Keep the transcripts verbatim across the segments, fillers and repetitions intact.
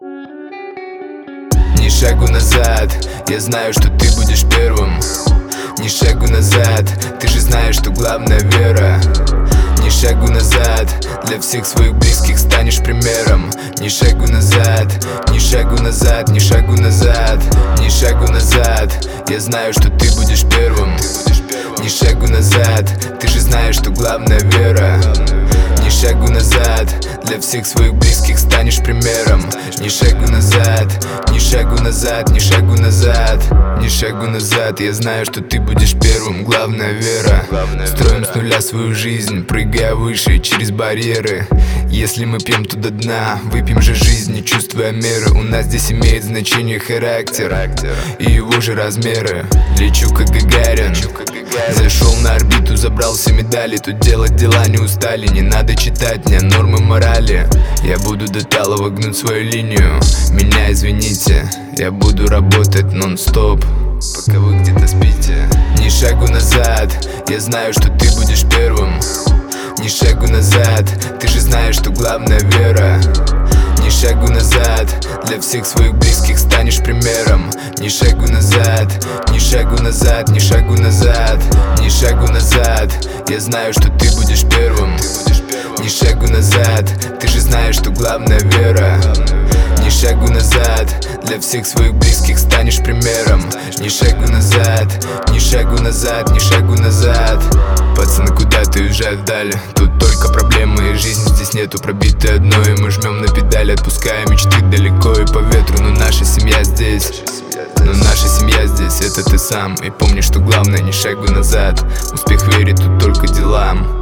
Ни шагу назад, я знаю, что ты будешь первым. Ни шагу назад, ты же знаешь, что главное вера. Ни шагу назад, для всех своих близких станешь примером. Ни шагу назад, ни шагу назад, ни шагу назад, ни шагу назад, я знаю, что ты будешь первым. Ни шагу назад, ты же знаешь, что главное вера. Ни шагу назад, для всех своих близких станешь примером. Ни шагу назад, ни шагу назад, ни шагу назад, ни шагу назад, я знаю, что ты будешь первым. Главная вера. Строим с нуля свою жизнь, прыгая выше через барьеры. Если мы пьем, то до дна, выпьем же жизнь, не чувствуя меры. У нас здесь имеет значение характер и его же размеры. Лечу как Гагарин, зашел на орбиту, забрал все медали. Тут делать дела не устали, не надо читать мне нормы морали. Я буду до талого гнуть свою линию. Меня извините, я буду работать нон-стоп, пока вы где-то спите. Ни шагу назад, я знаю, что ты будешь первым. Ни шагу назад, ты же знаешь, что главное вера. Ни шагу назад, для всех своих близких станешь примером. Ни шагу назад, ни шагу назад, ни шагу назад, ни шагу назад, я знаю, что ты будешь первым. Ни шагу назад, ты же знаешь, что главное вера. Ни шагу назад, для всех своих близких станешь примером. Ни шагу назад, ни шагу назад, ни шагу назад. Пацаны куда-то уезжают вдали, тут только проблемы и жизни здесь нету. Пробитое дно, и мы жмем на педали, отпуская мечты далеко и по ветру. Но наша семья здесь, но наша семья здесь, это ты сам. И помни, что главное, ни шагу назад. Успех верит тут только делам.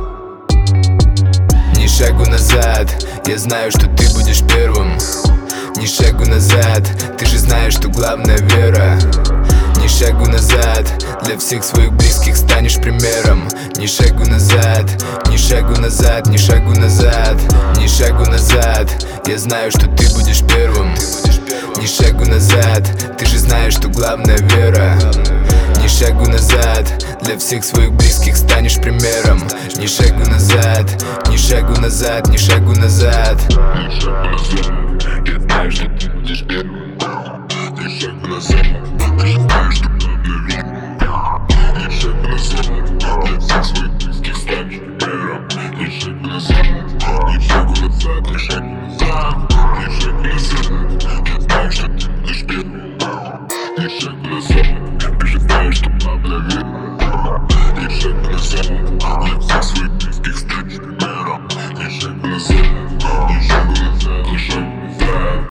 Ни шагу назад, я знаю, что ты будешь первым. Ни шагу назад, ты же знаешь, что главное вера. Ни шагу назад, для всех своих близких станешь примером. Ни шагу назад, ни шагу назад, ни шагу назад, ни шагу назад, я знаю, что ты будешь первым. Ни шагу назад, ты же знаешь, что главное вера. Ни шагу назад, для всех своих близких станешь примером. Ни шагу назад, ни шагу назад, ни шагу назад.